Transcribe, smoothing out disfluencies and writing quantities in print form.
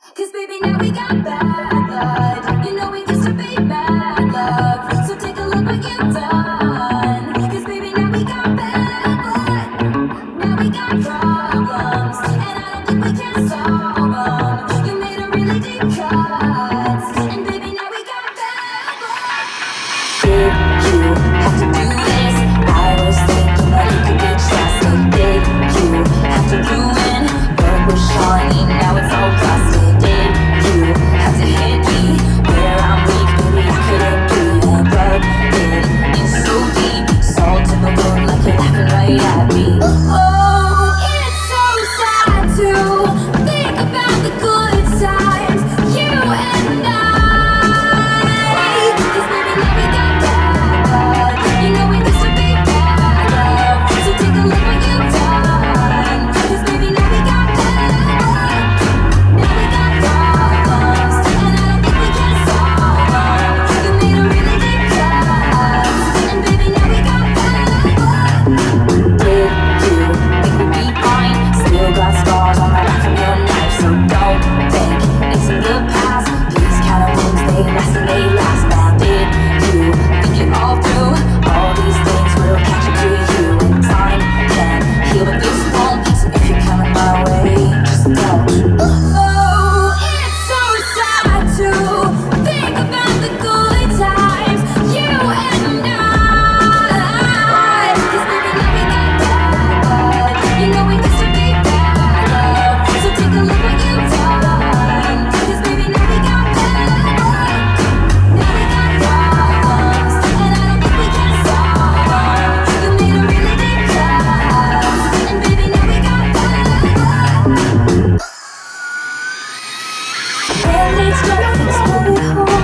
Cause baby, now we got bad blood. You know we used to be bad love. So take a look what you've done. Cause baby, now we got bad blood. Now we got problems. And I don't think we can solve them. You made a really deep cut. And baby, now we got bad blood. Did you have to do this? I was thinking that you could be trusted. Did you have to ruin what was shiny? Now it's all rusted. Did you have to hit me where I'm weak? Maybe I couldn't do that, but in so deep, salt in the wound like you're laughing right at me. Oh, it's so sad to think about the good times you and I. 'Cause baby, now we got bad blood. You know we used to be bad love. So take a look what you've done. 'Cause baby, now we got bad blood. Now we got problems, and I don't think we can solve them. You made a really deep cut, and baby, now we got bad blood. Did you think we'd be fine? Still got scars on my back from your knife, so don't think it's in the past. These kind of wounds, they last and they last. Now did you think it all through? All these things will catch up to you, and time can heal, but this won't. So if you're coming my way, just don't. Oh, it's so sad to think about the good times you and I. 'Cause baby, now we got bad blood. You know we used to be bad love. So take a look what you've done. 'Cause baby, now we got bad blood. Now we got problems, and I don't think we can solve them. You made a really deep cut, and baby, now we got bad blood. Band-aids don't fix bullet holes.